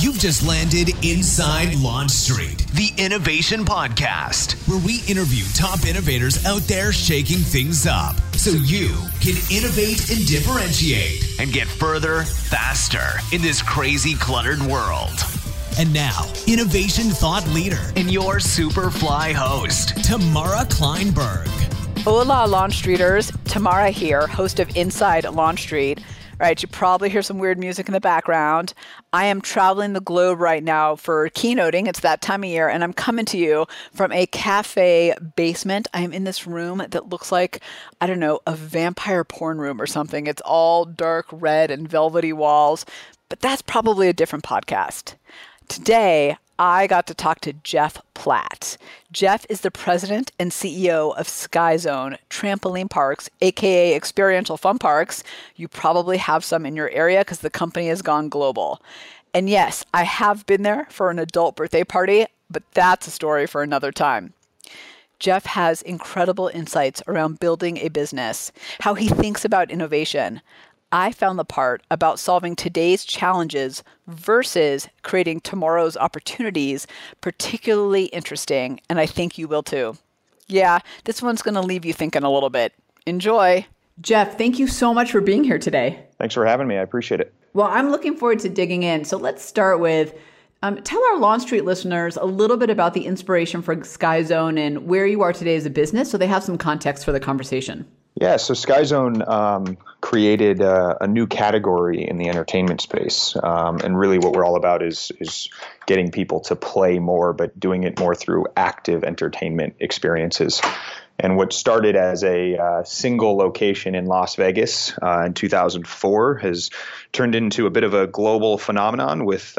You've just landed inside Launch Street, the Innovation Podcast, where we interview top innovators out there shaking things up so you can innovate and differentiate and get further, faster in this crazy, cluttered world. And now, innovation thought leader and your Superfly host, Tamara Kleinberg. Hola, Launch Streeters. Tamara here, host of Inside Launch Street. All right, you probably hear some weird music in the background. I am traveling the globe right now for keynoting. It's that time of year, and I'm coming to you from a cafe basement. I am in this room that looks like, I don't know, a vampire porn room or something. It's all dark red and velvety walls, but that's probably a different podcast. Today, I got to talk to Jeff Platt. Jeff is the president and CEO of SkyZone Trampoline Parks, aka Experiential Fun Parks. You probably have some in your area because the company has gone global. And yes, I have been there for an adult birthday party, but that's a story for another time. Jeff has incredible insights around building a business, how he thinks about innovation. I found the part about solving today's challenges versus creating tomorrow's opportunities particularly interesting, and I think you will too. Yeah, this one's going to leave you thinking a little bit. Enjoy. Jeff, thank you so much for being here today. Thanks for having me. I appreciate it. Well, I'm looking forward to digging in. So let's start with, tell our Launch Street listeners a little bit about the inspiration for SkyZone and where you are today as a business so they have some context for the conversation. Yeah, so SkyZone created a new category in the entertainment space. And really what we're all about is getting people to play more, but doing it more through active entertainment experiences. And what started as a single location in Las Vegas in 2004 has turned into a bit of a global phenomenon with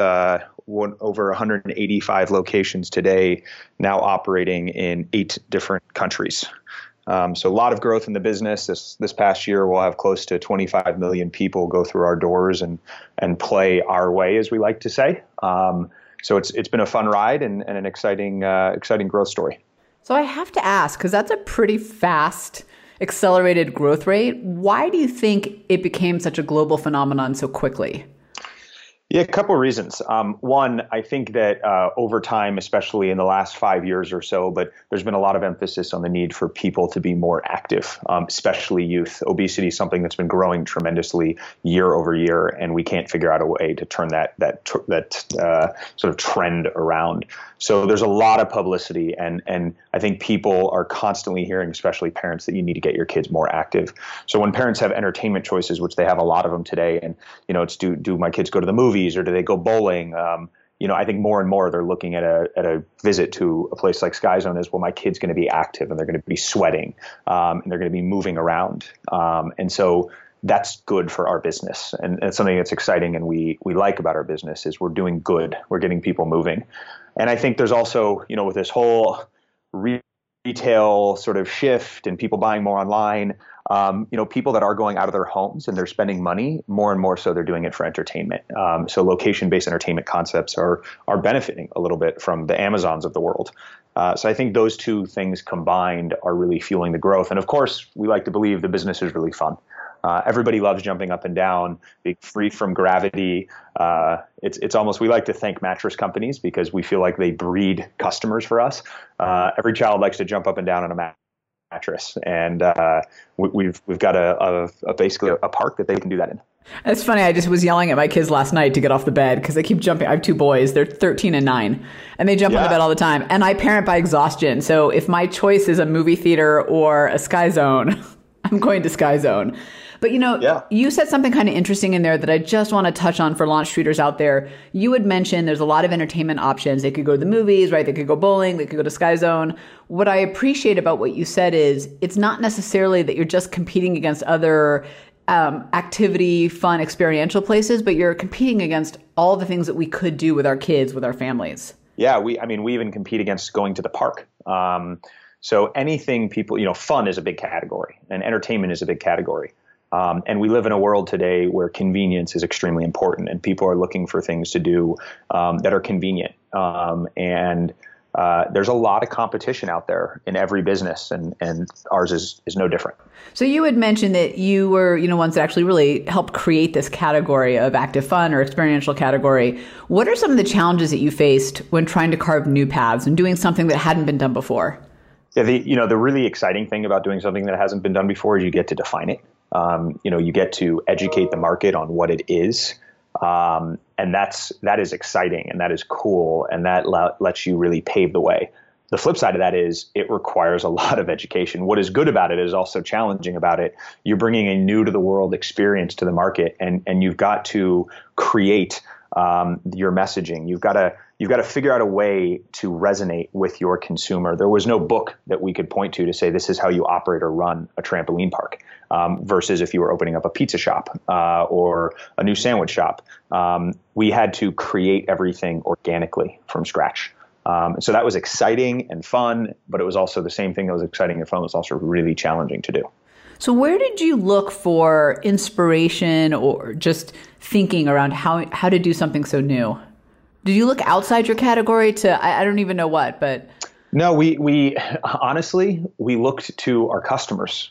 over 185 locations today, now operating in 8 different countries. So a lot of growth in the business. This past year, we'll have close to 25 million people go through our doors and play our way, as we like to say. So it's been a fun ride and an exciting growth story. So I have to ask, because that's a pretty fast, accelerated growth rate. Why do you think it became such a global phenomenon so quickly? Yeah, a couple of reasons. One, I think that over time, especially in the last 5 years or so, but there's been a lot of emphasis on the need for people to be more active, especially youth. Obesity is something that's been growing tremendously year over year, and we can't figure out a way to turn that sort of trend around. So there's a lot of publicity, and I think people are constantly hearing, especially parents, that you need to get your kids more active. So when parents have entertainment choices, which they have a lot of them today, and it's do my kids go to the movies or do they go bowling? I think more and more they're looking at a visit to a place like SkyZone as, well, my kid's going to be active and they're going to be sweating and they're going to be moving around. And so that's good for our business. And it's something that's exciting and we like about our business is we're doing good. We're getting people moving. And I think there's also, with this whole retail sort of shift and people buying more online, people that are going out of their homes and they're spending money more and more so they're doing it for entertainment. So location-based entertainment concepts are benefiting a little bit from the Amazons of the world. So I think those two things combined are really fueling the growth. And of course, we like to believe the business is really fun. Everybody loves jumping up and down, being free from gravity. It's almost, we like to thank mattress companies because we feel like they breed customers for us. Every child likes to jump up and down on a mattress, and we've got basically a park that they can do that in. It's funny. I just was yelling at my kids last night to get off the bed because they keep jumping. I have 2 boys. They're 13 and 9, and they jump on the bed all the time. And I parent by exhaustion. So if my choice is a movie theater or a SkyZone, I'm going to SkyZone. But, you said something kind of interesting in there that I just want to touch on for Launch Streeters out there. You had mentioned there's a lot of entertainment options. They could go to the movies, right? They could go bowling. They could go to SkyZone. What I appreciate about what you said is it's not necessarily that you're just competing against other activity, fun, experiential places, but you're competing against all the things that we could do with our kids, with our families. Yeah, we even compete against going to the park. So anything fun is a big category and entertainment is a big category. And we live in a world today where convenience is extremely important and people are looking for things to do that are convenient. And there's a lot of competition out there in every business, and ours is no different. So you had mentioned that you were, ones that actually really helped create this category of active fun or experiential category. What are some of the challenges that you faced when trying to carve new paths and doing something that hadn't been done before? Yeah, the really exciting thing about doing something that hasn't been done before is you get to define it. You get to educate the market on what it is. And that is exciting, and that is cool, and that lets you really pave the way. The flip side of that is it requires a lot of education. What is good about it is also challenging about it. You're bringing a new to the world experience to the market, and you've got to create your messaging. You've got to figure out a way to resonate with your consumer. There was no book that we could point to say this is how you operate or run a trampoline park, versus if you were opening up a pizza shop or a new sandwich shop. We had to create everything organically from scratch. So that was exciting and fun, but it was also the same thing that was exciting and fun was also really challenging to do. So where did you look for inspiration or just thinking around how to do something so new? Did you look outside your category to, I don't even know what, but. No, we honestly, we looked to our customers.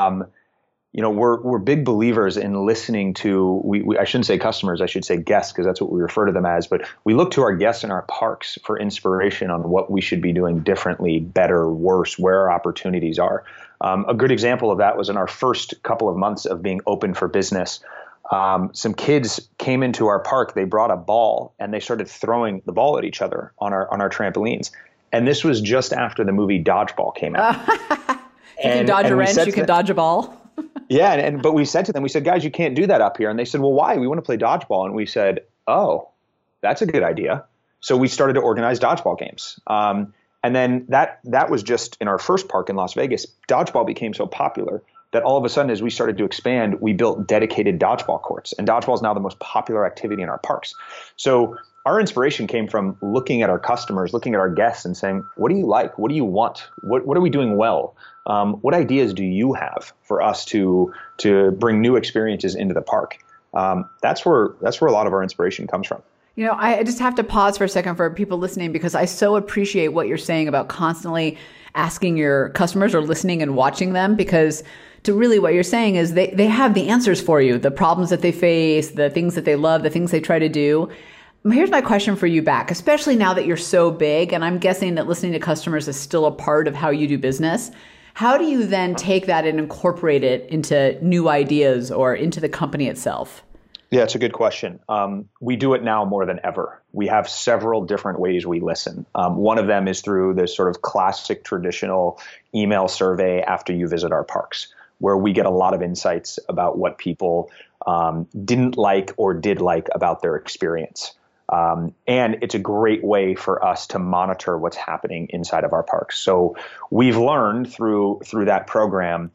We're big believers in listening to, I shouldn't say customers, I should say guests, because that's what we refer to them as. But we look to our guests in our parks for inspiration on what we should be doing differently, better, worse, where our opportunities are. A good example of that was in our first couple of months of being open for business. Some kids came into our park, they brought a ball, and they started throwing the ball at each other on our trampolines. And this was just after the movie Dodgeball came out. You can dodge a wrench, you can dodge a ball. Yeah, but we said to them, we said, guys, you can't do that up here. And they said, well, why? We want to play dodgeball. And we said, oh, that's a good idea. So we started to organize dodgeball games. And then that was just in our first park in Las Vegas. Dodgeball became so popular that all of a sudden, as we started to expand, we built dedicated dodgeball courts. And dodgeball is now the most popular activity in our parks. So our inspiration came from looking at our customers, looking at our guests and saying, what do you like? What do you want? What are we doing well? What ideas do you have for us to bring new experiences into the park? That's where a lot of our inspiration comes from. I just have to pause for a second for people listening, because I so appreciate what you're saying about constantly asking your customers or listening and watching them, because to really what you're saying is they have the answers for you, the problems that they face, the things that they love, the things they try to do. Here's my question for you back, especially now that you're so big, and I'm guessing that listening to customers is still a part of how you do business. How do you then take that and incorporate it into new ideas or into the company itself? Yeah, it's a good question. We do it now more than ever. We have several different ways we listen. One of them is through this sort of classic traditional email survey after you visit our parks, where we get a lot of insights about what people didn't like or did like about their experience. And it's a great way for us to monitor what's happening inside of our parks. So we've learned through that program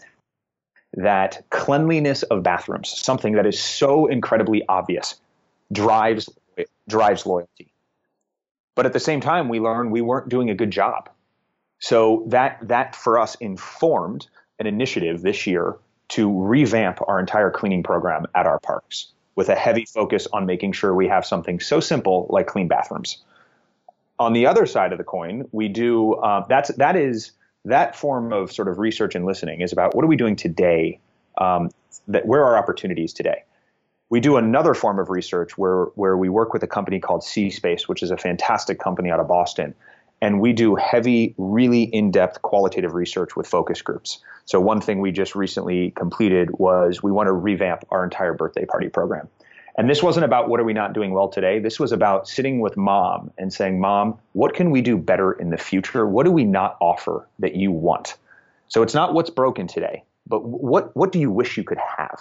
that cleanliness of bathrooms, something that is so incredibly obvious, drives loyalty. But at the same time, we learned we weren't doing a good job. So that for us informed an initiative this year to revamp our entire cleaning program at our parks, with a heavy focus on making sure we have something so simple like clean bathrooms. On the other side of the coin, we do that form of sort of research and listening is about what are we doing today, where are our opportunities today. We do another form of research where we work with a company called C-Space, which is a fantastic company out of Boston. And we do heavy, really in-depth qualitative research with focus groups. So one thing we just recently completed was we want to revamp our entire birthday party program. And this wasn't about what are we not doing well today. This was about sitting with mom and saying, Mom, what can we do better in the future? What do we not offer that you want? So it's not what's broken today, but what do you wish you could have?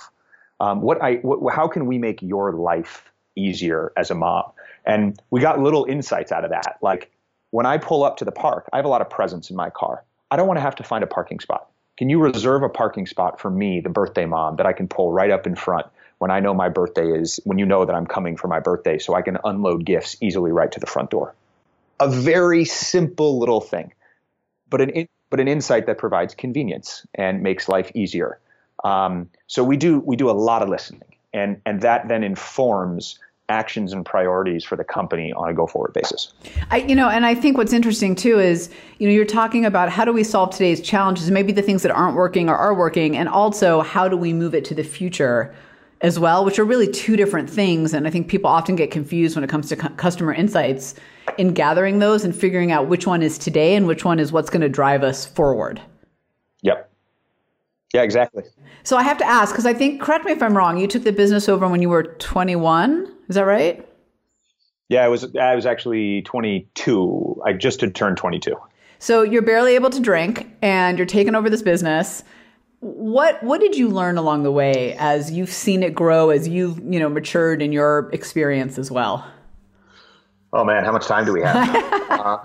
How can we make your life easier as a mom? And we got little insights out of that. Like, when I pull up to the park, I have a lot of presence in my car. I don't want to have to find a parking spot. Can you reserve a parking spot for me, the birthday mom, that I can pull right up in front when I know my birthday is, when you know that I'm coming for my birthday, so I can unload gifts easily right to the front door? A very simple little thing, but an insight that provides convenience and makes life easier. So we do a lot of listening, and that then informs actions and priorities for the company on a go-forward basis. And I think what's interesting too is, you're talking about how do we solve today's challenges, maybe the things that aren't working or are working, and also how do we move it to the future as well, which are really two different things. And I think people often get confused when it comes to customer insights in gathering those and figuring out which one is today and which one is what's going to drive us forward. Yep. Yeah, exactly. So I have to ask, because I think, correct me if I'm wrong, you took the business over when you were 21. Is that right? Yeah, I was actually 22. I just had turned 22. So you're barely able to drink and you're taking over this business. What did you learn along the way as you've seen it grow, as you've matured in your experience as well? Oh man, how much time do we have?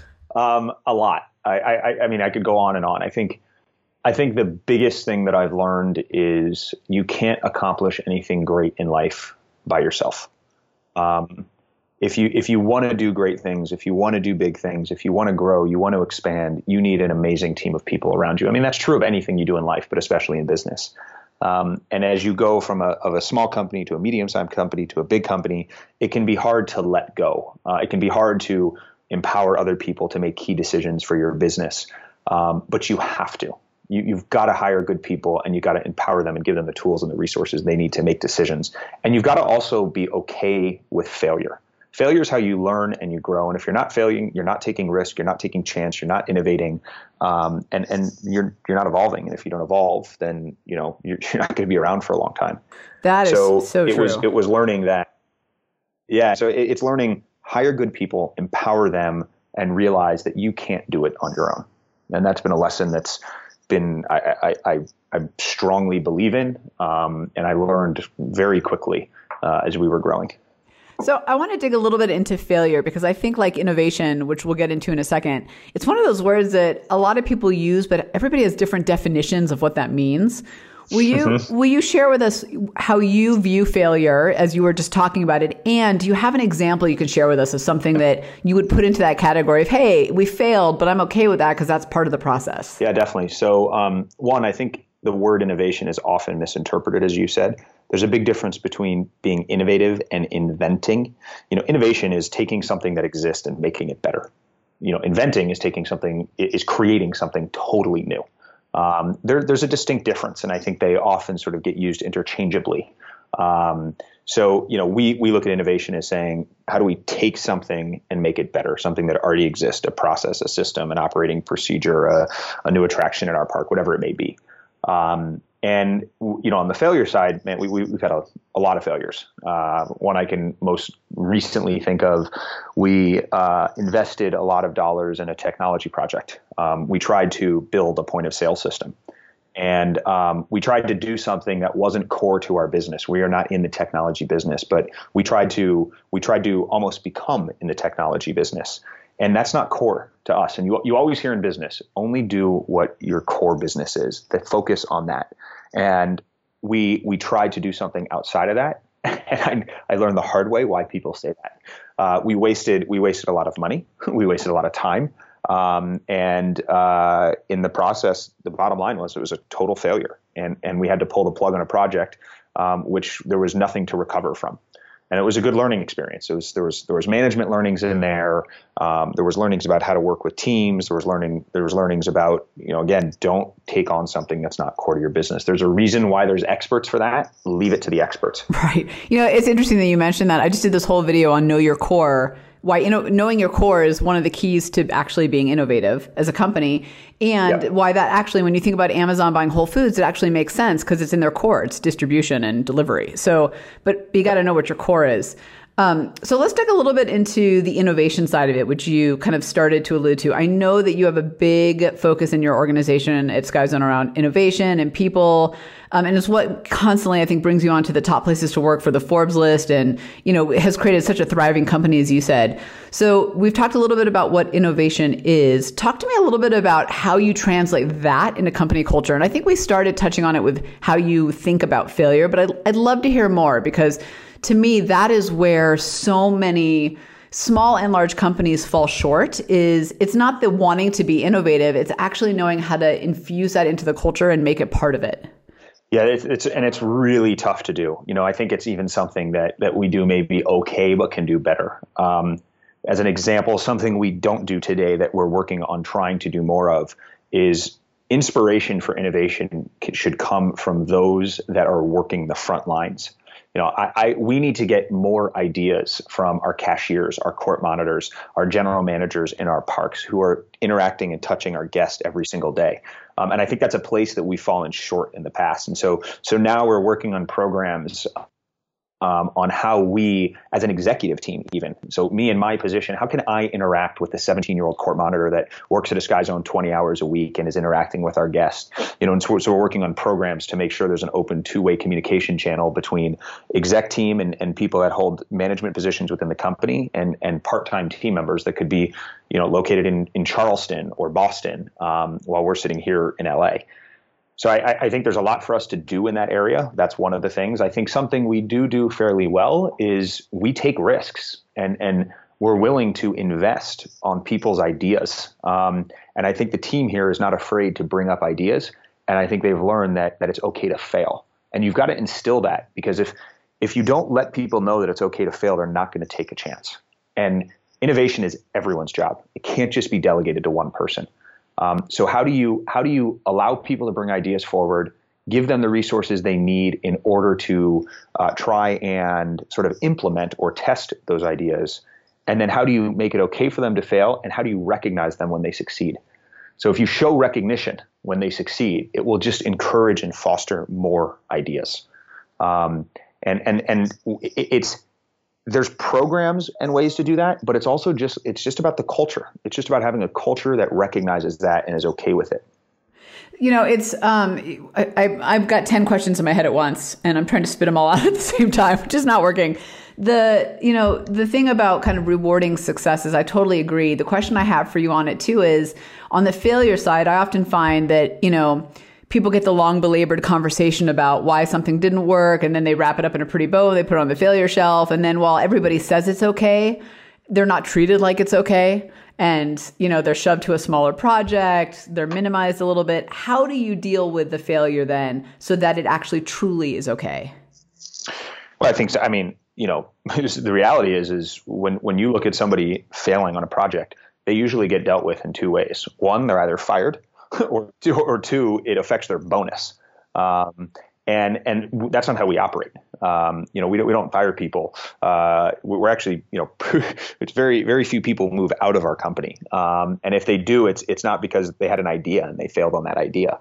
A lot. I mean, I could go on and on. I think the biggest thing that I've learned is you can't accomplish anything great in life by yourself. If you want to do great things, if you want to do big things, if you want to grow, you want to expand, you need an amazing team of people around you. I mean, that's true of anything you do in life, but especially in business. And as you go from a small company to a medium-sized company to a big company, it can be hard to let go. It can be hard to empower other people to make key decisions for your business. But you have to. You've got to hire good people, and you've got to empower them and give them the tools and the resources they need to make decisions. And you've got to also be okay with failure. Failure is how you learn and you grow. And if you're not failing, you're not taking risk, you're not taking chance, you're not innovating, and you're not evolving. And if you don't evolve, then you're not going to be around for a long time. That is so true. It was learning that. Yeah. So it's learning, hire good people, empower them, and realize that you can't do it on your own. And that's been a lesson that's been I strongly believe in, and I learned very quickly as we were growing. So I want to dig a little bit into failure, because I think, like innovation, which we'll get into in a second, it's one of those words that a lot of people use, but everybody has different definitions of what that means. Will you share with us how you view failure as you were just talking about it? And do you have an example you could share with us of something that you would put into that category of, hey, we failed, but I'm okay with that because that's part of the process? Yeah, definitely. So one, I think the word innovation is often misinterpreted, as you said. There's a big difference between being innovative and inventing. Innovation is taking something that exists and making it better. Inventing is creating something totally new. There's a distinct difference, and I think they often sort of get used interchangeably. So we look at innovation as saying, how do we take something and make it better? Something that already exists, a process, a system, an operating procedure, a new attraction in our park, whatever it may be. And on the failure side, man, we've had a lot of failures. One I can most recently think of, we invested a lot of dollars in a technology project. We tried to build a point of sale system, and we tried to do something that wasn't core to our business. We are not in the technology business, but we tried to almost become in the technology business. And that's not core to us. And you always hear in business, only do what your core business is, that focus on that. And we tried to do something outside of that. And I learned the hard way why people say that. We wasted a lot of money. We wasted a lot of time. And in the process, the bottom line was it was a total failure. And we had to pull the plug on a project, which there was nothing to recover from. And it was a good learning experience. There was management learnings in there. There was learnings about how to work with teams. There was learnings about, again, don't take on something that's not core to your business. There's a reason why there's experts for that. Leave it to the experts. Right. It's interesting that you mentioned that. I just did this whole video on Know Your Core. Why, knowing your core is one of the keys to actually being innovative as a company, and why that actually, when you think about Amazon buying Whole Foods, it actually makes sense because it's in their core. It's distribution and delivery. So, but you got to know what your core is. So let's dig a little bit into the innovation side of it, which you kind of started to allude to. I know that you have a big focus in your organization at Skyzone around innovation and people. And it's what constantly, I think, brings you onto the top places to work for the Forbes list, and, has created such a thriving company, as you said. So we've talked a little bit about what innovation is. Talk to me a little bit about how you translate that into company culture. And I think we started touching on it with how you think about failure, but I'd love to hear more, because to me, that is where so many small and large companies fall short. It's not the wanting to be innovative. It's actually knowing how to infuse that into the culture and make it part of it. Yeah, it's really tough to do. I think it's even something that we do maybe okay, but can do better. As an example, something we don't do today that we're working on trying to do more of is inspiration for innovation should come from those that are working the front lines. We need to get more ideas from our cashiers, our court monitors, our general managers in our parks who are interacting and touching our guests every single day. And I think that's a place that we've fallen short in the past. And so now we're working on programs on how we, as an executive team even, so me in my position, how can I interact with the 17-year-old court monitor that works at a Sky Zone 20 hours a week and is interacting with our guests? And so we're working on programs to make sure there's an open two-way communication channel between exec team and people that hold management positions within the company and part-time team members that could be, located in Charleston or Boston while we're sitting here in LA. So I think there's a lot for us to do in that area. That's one of the things. I think something we do fairly well is we take risks and we're willing to invest on people's ideas. And I think the team here is not afraid to bring up ideas. And I think they've learned that it's okay to fail. And you've got to instill that, because if you don't let people know that it's okay to fail, they're not going to take a chance. And innovation is everyone's job. It can't just be delegated to one person. So how do you allow people to bring ideas forward, give them the resources they need in order to try and sort of implement or test those ideas? And then how do you make it okay for them to fail? And how do you recognize them when they succeed? So if you show recognition when they succeed, it will just encourage and foster more ideas. There's programs and ways to do that, but it's just about the culture. It's just about having a culture that recognizes that and is okay with it. It's I've got 10 questions in my head at once, and I'm trying to spit them all out at the same time, which is not working. The thing about kind of rewarding success is I totally agree. The question I have for you on it too is on the failure side, I often find that, people get the long belabored conversation about why something didn't work, and then they wrap it up in a pretty bow, they put it on the failure shelf, and then while everybody says it's okay, they're not treated like it's okay. And, they're shoved to a smaller project, they're minimized a little bit. How do you deal with the failure then so that it actually truly is okay? Well, I think so. I mean, the reality is when you look at somebody failing on a project, they usually get dealt with in two ways. One, they're either fired, or two, it affects their bonus. And that's not how we operate. We don't fire people. We're actually, it's very, very few people move out of our company. And if they do, it's not because they had an idea and they failed on that idea.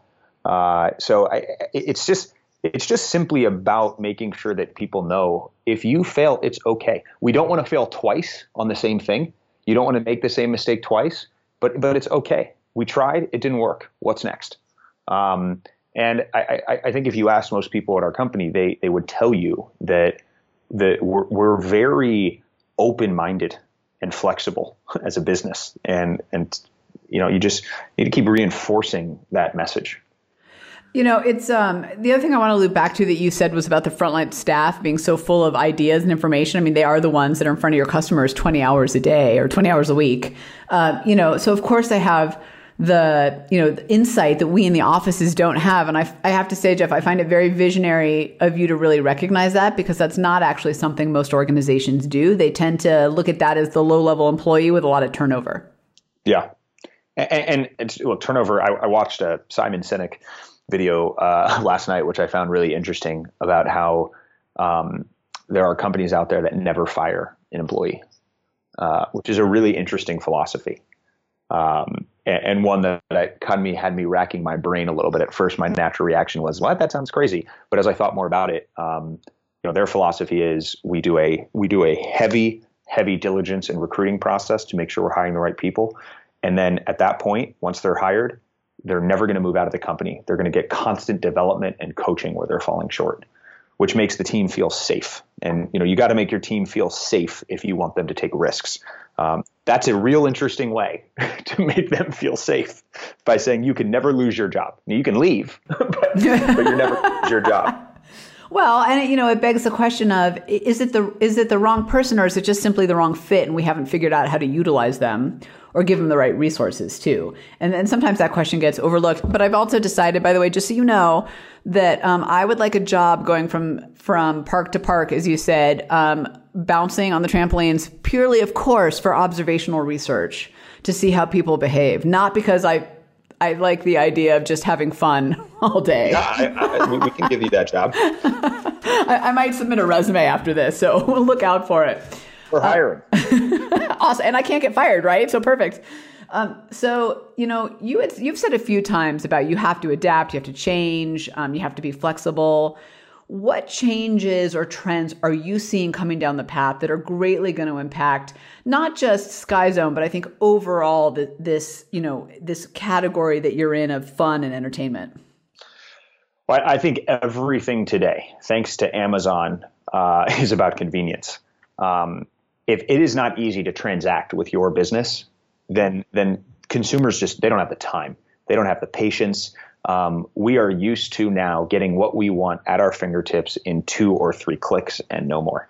It's just simply about making sure that people know if you fail, it's okay. We don't want to fail twice on the same thing. You don't want to make the same mistake twice, but it's okay. We tried, it didn't work. What's next? And I think if you ask most people at our company, they would tell you that we're very open-minded and flexible as a business. And you just need to keep reinforcing that message. It's the other thing I want to loop back to that you said was about the frontline staff being so full of ideas and information. I mean, they are the ones that are in front of your customers 20 hours a day or 20 hours a week. So of course they have the insight that we in the offices don't have. And I have to say, Jeff, I find it very visionary of you to really recognize that, because that's not actually something most organizations do. They tend to look at that as the low-level employee with a lot of turnover. Yeah. And look, turnover, I watched a Simon Sinek video last night, which I found really interesting, about how there are companies out there that never fire an employee, which is a really interesting philosophy. And one that had me racking my brain a little bit. At first, my natural reaction was, "What? That sounds crazy." But as I thought more about it, their philosophy is we do a heavy diligence and recruiting process to make sure we're hiring the right people. And then at that point, once they're hired, they're never going to move out of the company. They're going to get constant development and coaching where they're falling short, which makes the team feel safe. And, you got to make your team feel safe if you want them to take risks. That's a real interesting way to make them feel safe, by saying you can never lose your job. You can leave, but you're never going to lose your job. Well, and it begs the question of, is it the wrong person, or is it just simply the wrong fit and we haven't figured out how to utilize them? or give them the right resources too. And then sometimes that question gets overlooked. But I've also decided, by the way, just so you know, that I would like a job going from park to park, as you said, bouncing on the trampolines purely, of course, for observational research to see how people behave, not because I like the idea of just having fun all day. Yeah, we can give you that job. I might submit a resume after this, so we'll look out for it. We're hiring. Awesome. And I can't get fired, right? So perfect. So, you've said a few times about you have to adapt, you have to change, you have to be flexible. What changes or trends are you seeing coming down the path that are greatly going to impact not just Sky Zone, but I think overall this category that you're in of fun and entertainment? Well, I think everything today, thanks to Amazon, is about convenience. If it is not easy to transact with your business, then consumers they don't have the time. They don't have the patience. We are used to now getting what we want at our fingertips in 2 or 3 clicks and no more.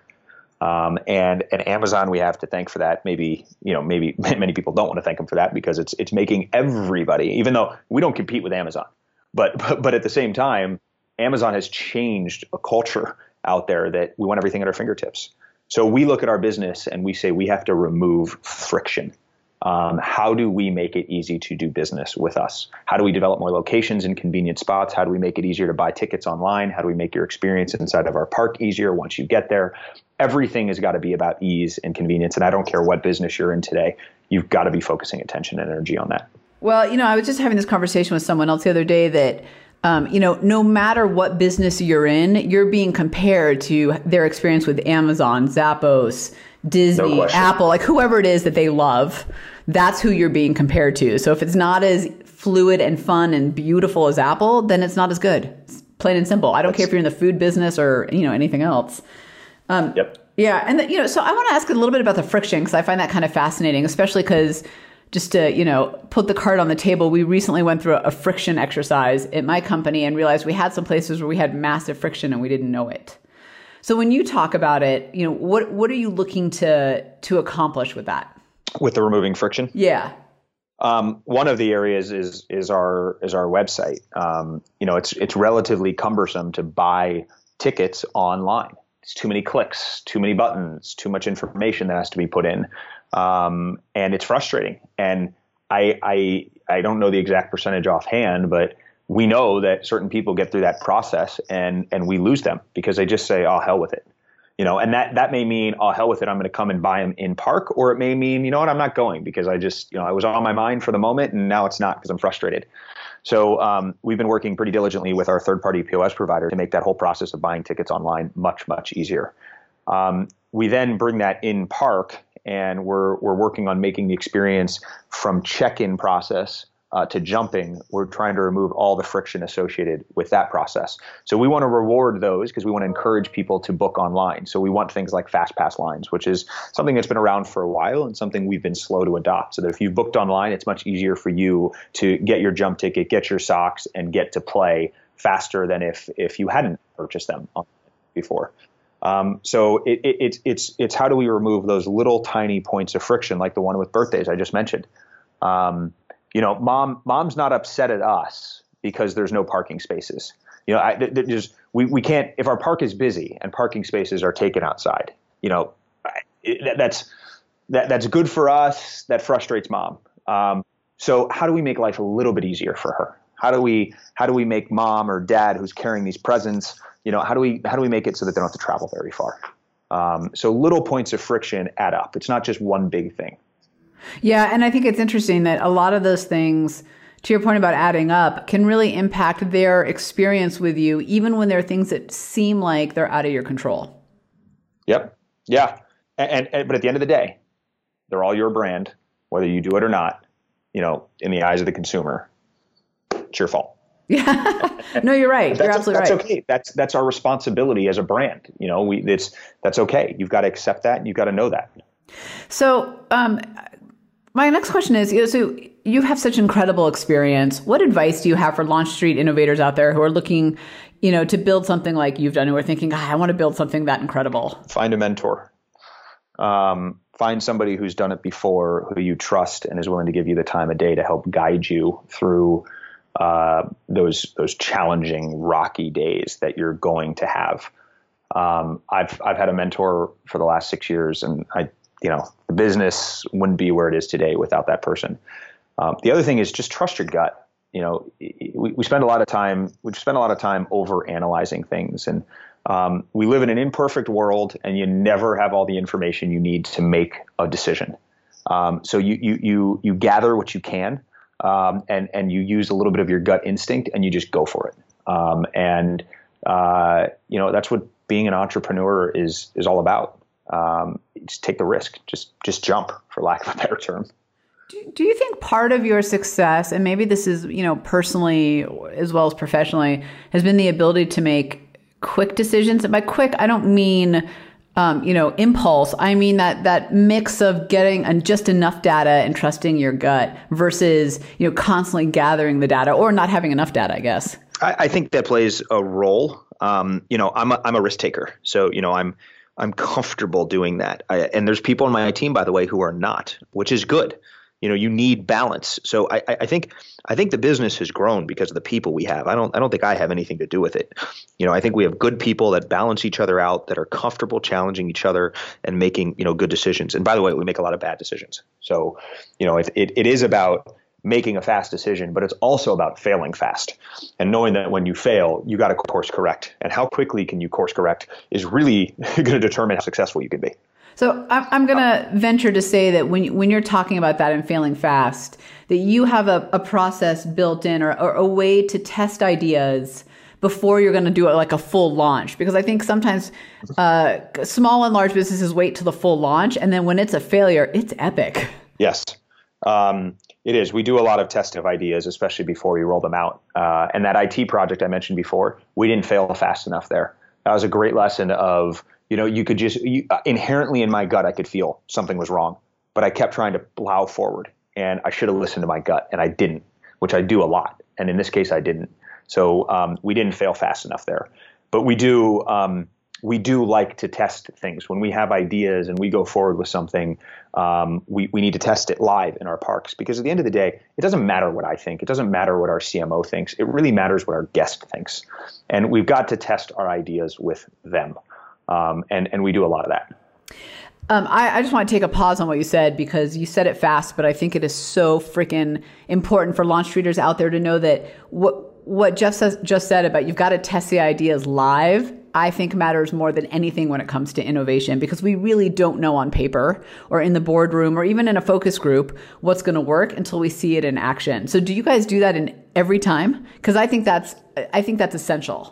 And Amazon, we have to thank for that. Maybe many people don't want to thank them for that because it's making everybody, even though we don't compete with Amazon, but at the same time, Amazon has changed a culture out there that we want everything at our fingertips. So we look at our business and we say we have to remove friction. How do we make it easy to do business with us? How do we develop more locations in convenient spots? How do we make it easier to buy tickets online? How do we make your experience inside of our park easier once you get there? Everything has got to be about ease and convenience. And I don't care what business you're in today, you've got to be focusing attention and energy on that. Well, I was just having this conversation with someone else the other day that no matter what business you're in, you're being compared to their experience with Amazon, Zappos, Disney, Apple, like whoever it is that they love. That's who you're being compared to. So if it's not as fluid and fun and beautiful as Apple, then it's not as good. It's plain and simple. I don't care if you're in the food business or, anything else. Yep. Yeah. And, so I want to ask a little bit about the friction because I find that kind of fascinating, especially because just to, put the card on the table, we recently went through a friction exercise at my company and realized we had some places where we had massive friction and we didn't know it. So when you talk about it, what are you looking to accomplish with that? With the removing friction? Yeah. One of the areas is our website. It's relatively cumbersome to buy tickets online. It's too many clicks, too many buttons, too much information that has to be put in. And it's frustrating. And I don't know the exact percentage offhand, but we know that certain people get through that process and we lose them because they just say, oh, hell with it. And that may mean, oh, hell with it, I'm going to come and buy them in park. Or it may mean, you know what, I'm not going because I just, I was on my mind for the moment and now it's not because I'm frustrated. So we've been working pretty diligently with our third-party POS provider to make that whole process of buying tickets online much, much easier. We then bring that in park and we're working on making the experience from check-in process to jumping. We're trying to remove all the friction associated with that process. So we want to reward those because we want to encourage people to book online. So we want things like fast pass lines, which is something that's been around for a while and something we've been slow to adopt. So that if you've booked online, it's much easier for you to get your jump ticket, get your socks, and get to play faster than if you hadn't purchased them before. So it's how do we remove those little tiny points of friction, like the one with birthdays I just mentioned. Mom's not upset at us because there's no parking spaces. We can't, if our park is busy and parking spaces are taken outside, that's good for us. That frustrates mom. So how do we make life a little bit easier for her? How do we make mom or dad who's carrying these presents, how do we make it so that they don't have to travel very far? So little points of friction add up. It's not just one big thing. Yeah. And I think it's interesting that a lot of those things, to your point about adding up, can really impact their experience with you, even when there are things that seem like they're out of your control. Yep. Yeah. But at the end of the day, they're all your brand, whether you do it or not, in the eyes of the consumer, it's your fault. Yeah. No, you're right. You're absolutely right. That's okay. That's our responsibility as a brand. That's okay. You've got to accept that and you've got to know that. So, my next question is, so you have such incredible experience. What advice do you have for Launch Street innovators out there who are looking, to build something like you've done, who are thinking, I want to build something that incredible? Find a mentor. Find somebody who's done it before, who you trust and is willing to give you the time of day to help guide you through those challenging, rocky days that you're going to have. I've had a mentor for the last 6 years, and the business wouldn't be where it is today without that person. The other thing is just trust your gut. We spend a lot of time over analyzing things, and we live in an imperfect world, and you never have all the information you need to make a decision. So you gather what you can, and you use a little bit of your gut instinct, and you just go for it. That's what being an entrepreneur is all about. Just take the risk, just jump, for lack of a better term. Do you think part of your success, and maybe this is, personally as well as professionally, has been the ability to make quick decisions? And by quick, I don't mean, impulse. I mean that mix of getting just enough data and trusting your gut versus, constantly gathering the data or not having enough data, I guess. I think that plays a role. I'm a risk taker. So, I'm comfortable doing that. And there's people on my team, by the way, who are not, which is good. You need balance. So I think the business has grown because of the people we have. I don't think I have anything to do with it. I think we have good people that balance each other out, that are comfortable challenging each other and making, good decisions. And by the way, we make a lot of bad decisions. So, it is about making a fast decision, but it's also about failing fast and knowing that when you fail, you got to course correct. And how quickly can you course correct is really going to determine how successful you can be. So I'm going to venture to say that when you're talking about that and failing fast, that you have a process built in or a way to test ideas before you're going to do it like a full launch. Because I think sometimes small and large businesses wait till the full launch. And then when it's a failure, it's epic. Yes, it is. We do a lot of testing of ideas, especially before we roll them out. And that IT project I mentioned before, we didn't fail fast enough there. That was a great lesson of, you could inherently in my gut, I could feel something was wrong, but I kept trying to plow forward, and I should have listened to my gut, and I didn't, which I do a lot. And in this case, I didn't. So we didn't fail fast enough there, but we do like to test things when we have ideas and we go forward with something. We need to test it live in our parks, because at the end of the day, it doesn't matter what I think. It doesn't matter what our CMO thinks. It really matters what our guest thinks. And we've got to test our ideas with them. And we do a lot of that. I just want to take a pause on what you said, because you said it fast, but I think it is so freaking important for launch treaters out there to know that what Jeff just said about you've got to test the ideas live, I think matters more than anything when it comes to innovation, because we really don't know on paper or in the boardroom or even in a focus group what's going to work until we see it in action. So do you guys do that in every time? Because I think that's essential.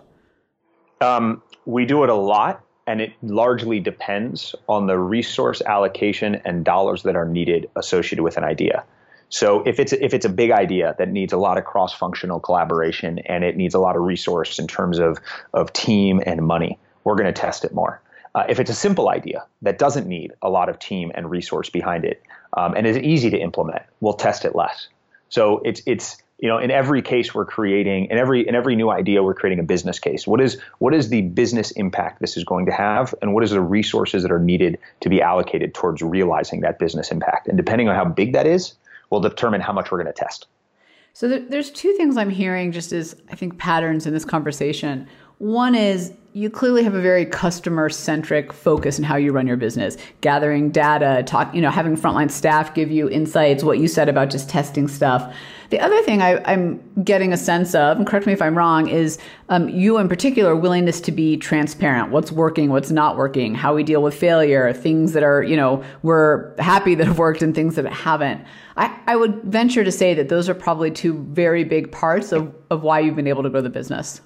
We do it a lot. And it largely depends on the resource allocation and dollars that are needed associated with an idea. So if it's a big idea that needs a lot of cross-functional collaboration and it needs a lot of resource in terms of team and money, we're going to test it more. If it's a simple idea that doesn't need a lot of team and resource behind it, and is easy to implement, we'll test it less. So it's in every case we're creating, in every new idea, we're creating a business case. What is the business impact this is going to have, and what is the resources that are needed to be allocated towards realizing that business impact? And depending on how big that is, will determine how much we're going to test. So there's two things I'm hearing just as I think patterns in this conversation. One is you clearly have a very customer-centric focus in how you run your business, gathering data, having frontline staff give you insights, what you said about just testing stuff. The other thing I'm getting a sense of, and correct me if I'm wrong, is you in particular willingness to be transparent. What's working, what's not working, how we deal with failure, things that are, we're happy that have worked and things that haven't. I would venture to say that those are probably two very big parts of why you've been able to grow the business.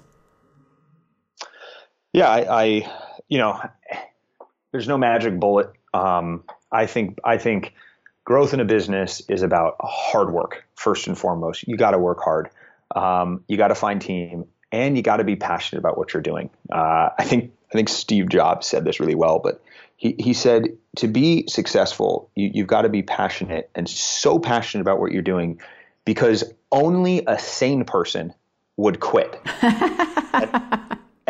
Yeah, there's no magic bullet. I think growth in a business is about hard work first and foremost. You got to work hard. You got to find team, and you got to be passionate about what you're doing. I think Steve Jobs said this really well, but he said to be successful, you've got to be passionate, and so passionate about what you're doing, because only a sane person would quit.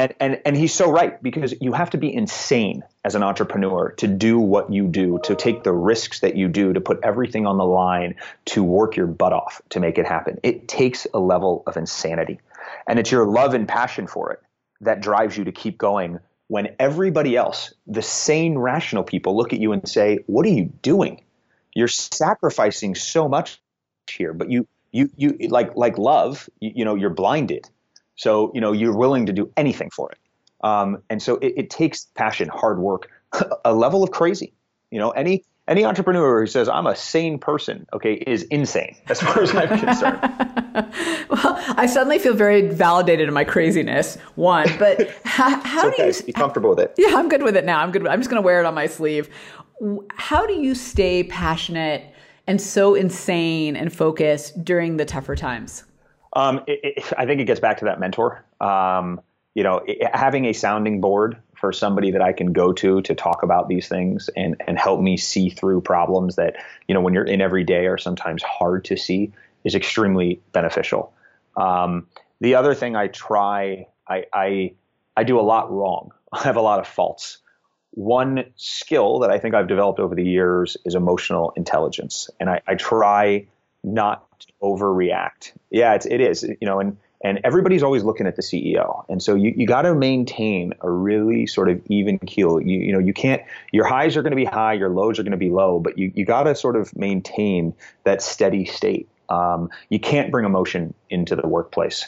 And he's so right, because you have to be insane as an entrepreneur to do what you do, to take the risks that you do, to put everything on the line, to work your butt off to make it happen. It takes a level of insanity. And it's your love and passion for it that drives you to keep going when everybody else, the sane, rational people, look at you and say, what are you doing? You're sacrificing so much here, but you like love, you're blinded. So, you're willing to do anything for it. And so it takes passion, hard work, a level of crazy. Any entrepreneur who says, I'm a sane person, is insane as far as I'm concerned. Well, I suddenly feel very validated in my craziness, one, but how do you be comfortable with it? Yeah, I'm good with it now. I'm just going to wear it on my sleeve. How do you stay passionate and so insane and focused during the tougher times? I think it gets back to that mentor. Having a sounding board for somebody that I can go to talk about these things and help me see through problems that, when you're in every day are sometimes hard to see, is extremely beneficial. The other thing I try, I do a lot wrong. I have a lot of faults. One skill that I think I've developed over the years is emotional intelligence. And I try not to overreact. Yeah, it is, and everybody's always looking at the CEO. And so you got to maintain a really sort of even keel. You can't, your highs are going to be high, your lows are going to be low, but you got to sort of maintain that steady state. You can't bring emotion into the workplace.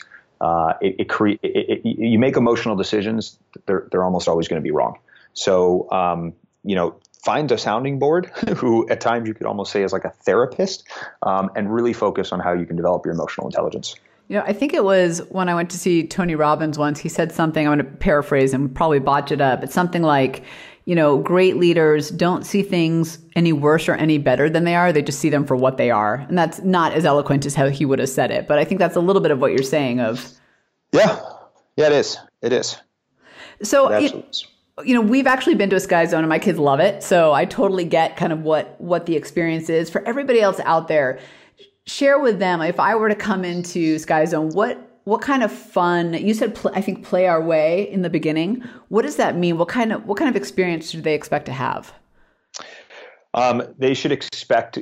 You make emotional decisions, they're almost always going to be wrong. So, find a sounding board who at times you could almost say is like a therapist, and really focus on how you can develop your emotional intelligence. I think it was when I went to see Tony Robbins once, he said something, I'm going to paraphrase and probably botch it up. It's something like, great leaders don't see things any worse or any better than they are. They just see them for what they are. And that's not as eloquent as how he would have said it. But I think that's a little bit of what you're saying of. Yeah, it is. It is. So, we've actually been to a Sky Zone and my kids love it. So I totally get kind of what the experience is. For everybody else out there, share with them, if I were to come into Sky Zone, what kind of fun, you said, I think play our way in the beginning. What does that mean? What kind of experience do they expect to have? They should expect,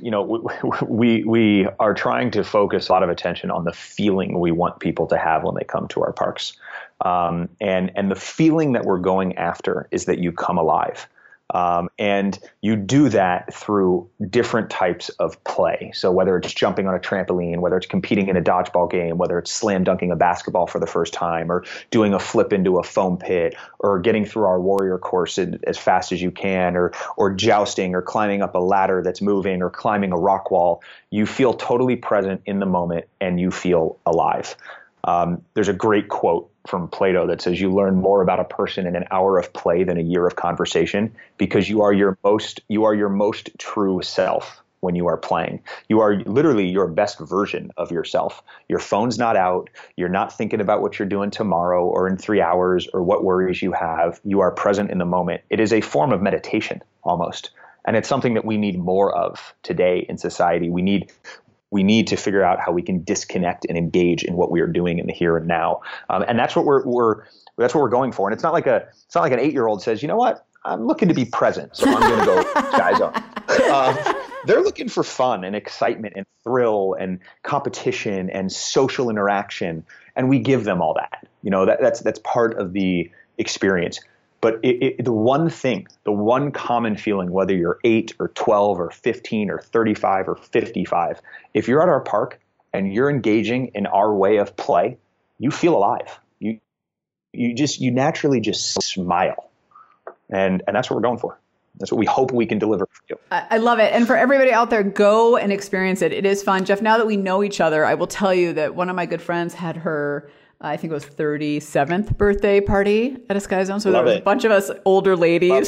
we are trying to focus a lot of attention on the feeling we want people to have when they come to our parks. And the feeling that we're going after is that you come alive. And you do that through different types of play. So whether it's jumping on a trampoline, whether it's competing in a dodgeball game, whether it's slam dunking a basketball for the first time, or doing a flip into a foam pit, or getting through our warrior course as fast as you can, or jousting, or climbing up a ladder that's moving, or climbing a rock wall, you feel totally present in the moment and you feel alive. There's a great quote from Plato that says you learn more about a person in an hour of play than a year of conversation, because you are your most true self when you are playing. You are literally your best version of yourself. Your phone's not out. You're not thinking about what you're doing tomorrow or in 3 hours or what worries you have. You are present in the moment. It is a form of meditation almost. And it's something that we need more of today in society. We need to figure out how we can disconnect and engage in what we are doing in the here and now, and that's what we're going for. And it's not like an 8-year-old says, you know what, I'm looking to be present, so I'm going to go Sky Zone. They're looking for fun and excitement and thrill and competition and social interaction, and we give them all that. That's part of the experience. But the one common feeling, whether you're 8 or 12 or 15 or 35 or 55, if you're at our park and you're engaging in our way of play, you feel alive. You naturally just smile. And that's what we're going for. That's what we hope we can deliver for you. I love it. And for everybody out there, go and experience it. It is fun. Jeff, now that we know each other, I will tell you that one of my good friends had her I think it was 37th birthday party at a Sky Zone. So there was a bunch of us older ladies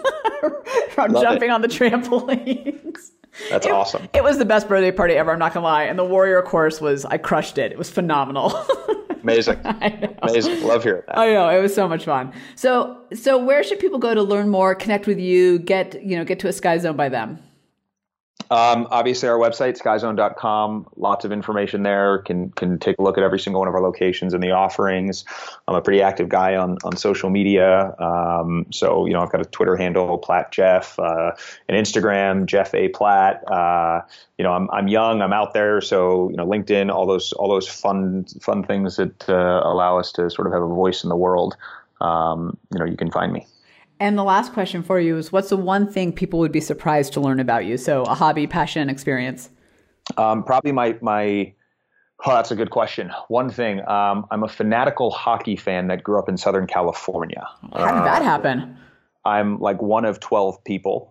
jumping on the trampolines. That's awesome. It was the best birthday party ever, I'm not going to lie. And the warrior course I crushed it. It was phenomenal. Amazing. Amazing. Love hearing that. I know. It was so much fun. So where should people go to learn more, connect with you, get to a Sky Zone by them? Obviously, our website, skyzone.com, lots of information there. Can take a look at every single one of our locations and the offerings. I'm a pretty active guy on social media. So, I've got a Twitter handle, Platt Jeff, an Instagram, Jeff A. Platt. I'm young, I'm out there. So, LinkedIn, all those fun things that allow us to sort of have a voice in the world. You can find me. And the last question for you is, what's the one thing people would be surprised to learn about you? So a hobby, passion, experience. Probably that's a good question. One thing, I'm a fanatical hockey fan that grew up in Southern California. How did that happen? I'm like one of 12 people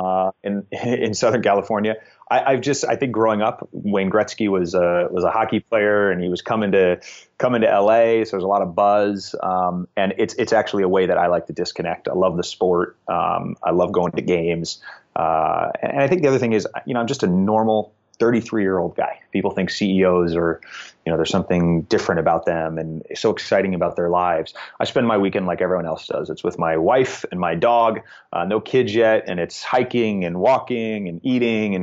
in Southern California. I think growing up, Wayne Gretzky was a hockey player, and he was coming to LA. So there's a lot of buzz, and it's actually a way that I like to disconnect. I love the sport. I love going to games, and I think the other thing is, I'm just a normal 33-year-old guy. People think CEOs are, there's something different about them and so exciting about their lives. I spend my weekend like everyone else does. It's with my wife and my dog, no kids yet. And it's hiking and walking and eating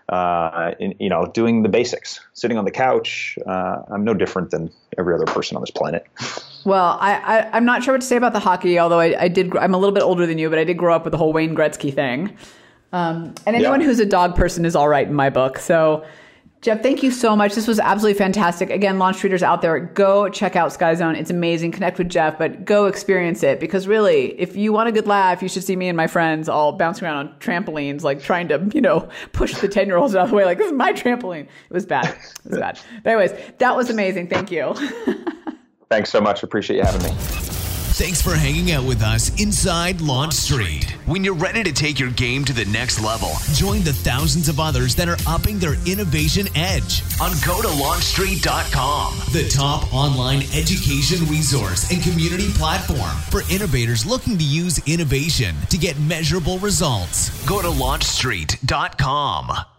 and doing the basics, sitting on the couch. I'm no different than every other person on this planet. Well, I'm not sure what to say about the hockey, although I'm a little bit older than you, but I did grow up with the whole Wayne Gretzky thing. And anyone who's a dog person is all right in my book. So, Jeff, thank you so much. This was absolutely fantastic. Again, launch treaters out there, go check out Skyzone. It's amazing. Connect with Jeff, but go experience it, because really, if you want a good laugh, you should see me and my friends all bouncing around on trampolines, like trying to, push the 10-year-olds out of the way. Like, this is my trampoline. It was bad. But anyways, that was amazing. Thank you. Thanks so much. Appreciate you having me. Thanks for hanging out with us inside Launch Street. When you're ready to take your game to the next level, join the thousands of others that are upping their innovation edge on GoToLaunchStreet.com, the top online education resource and community platform for innovators looking to use innovation to get measurable results. Go to LaunchStreet.com.